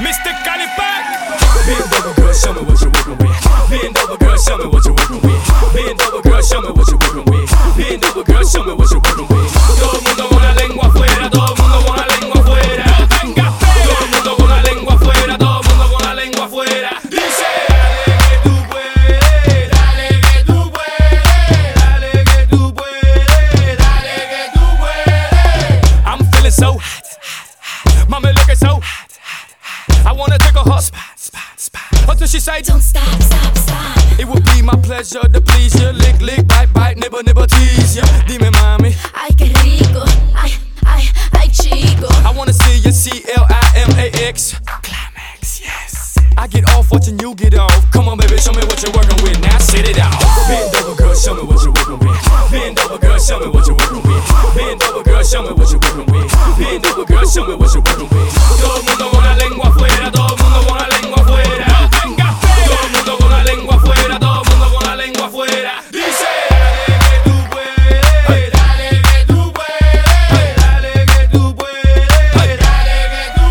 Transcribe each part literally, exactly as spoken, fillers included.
Mister Calipac. Bend over, girl, show me what you're working with. Bend over, girl, show me what you're working with. Bend over, girl, show me what you're working with. Bend over, girl, show me what you're working with. Todo el mundo con la lengua afuera, todo el mundo con la lengua afuera. No tengas pena. Todo el mundo con la lengua afuera, todo el mundo con la lengua afuera. Dice, dale que tú puedes, dale que tú puedes, dale que tú puedes, dale que tú puedes. I'm feeling so hot, mommy looking so hot. I wanna take a hot spot, spot, spot. Until she say, don't stop, stop, stop. It would be my pleasure to please you. Lick, lick, bite, bite, nibble, nibble, tease ya. Dime, mami. Ay, qué rico. Ay, ay, ay, chico. I wanna see you C L I M A X. Climax, yes. I get off watching you get off. Come on, baby, show me what you're working with. Now sit it out. Bend over, girl, show me what you're working with. Bend over, girl, show me what you're working with. Bend over, girl, show me what you're working with. Bend over, girl, show me what you're working with. Todo el mundo con la lengua afuera, todo el mundo con la lengua afuera. No tengas pena. Todo el mundo con la lengua afuera, todo el mundo con la lengua afuera. Dice, dale que tú puedes, dale que tú puedes, dale que tú puedes, dale que tú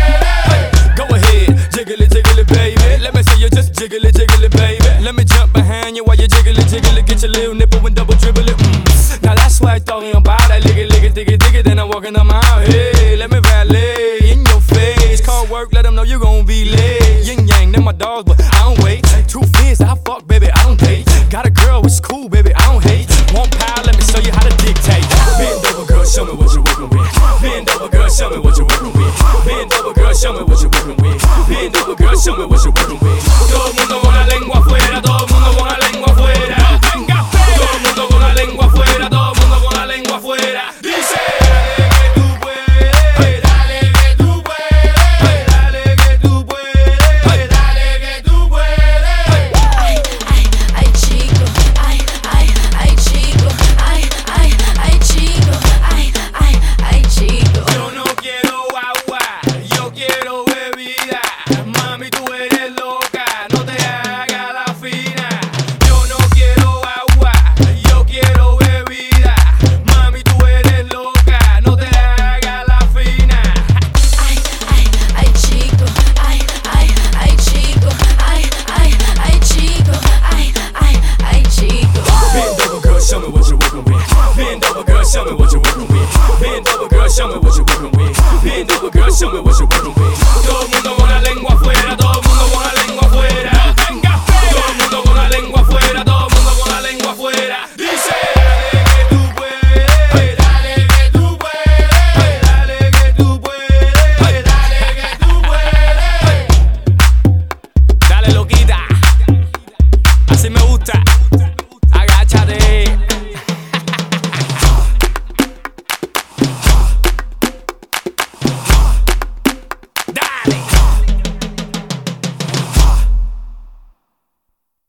puedes. Go ahead, jiggle it, jiggle it, baby. Let me see you just jiggle it, jiggle it, baby. Let me jump behind you while you jiggle it, jiggle it. Get your little nipple and double dribble it. Mm. Now that's what I'm talking about. I lick it, lick it, dig it, dig it. Then I'm walking up my out. Hey, let me valet in your face. Call work, let them know you gon' be late. Yin yang, them my dogs, but I don't wait. Two fierce, I fuck, baby, I don't date. Got a girl, it's cool, baby, I don't hate. One pound, let me show you how to dictate. Bend over, girl, show me what you're working with. Bend over, girl, show me what you're working with. Bend over, girl, show me what you're working with. Bend over, girl, show me what you're working with. Todo el mundo con la lengua afuera, todo el mundo con la lengua afuera. No tengas pena. Todo el mundo con la lengua afuera, todo el mundo con la lengua afuera. Dice, dale que tú puedes, dale que tú puedes, dale que tú puedes, dale que tú puedes. Ay, ay, ay, chico. Ay, ay, ay, chico. Ay, ay, ay, chico. Ay, ay, ay, chico. Yo no quiero agua, yo quiero bebida. Mami, tú eres loca, no te hagas la fina. Yo no quiero agua, yo quiero bebida. Mami, tú eres loca, no te hagas la fina. Ay, ay, ay, chico. Ay, ay, ay, chico. Ay, ay, ay, chico. Ay, ay, ay, chico. Bend over, girl, show me what you're working with. Bend over, girl, show me what you're working with. Bend over, girl, show me what you're working with. Bend over, girl, show me what you're working with.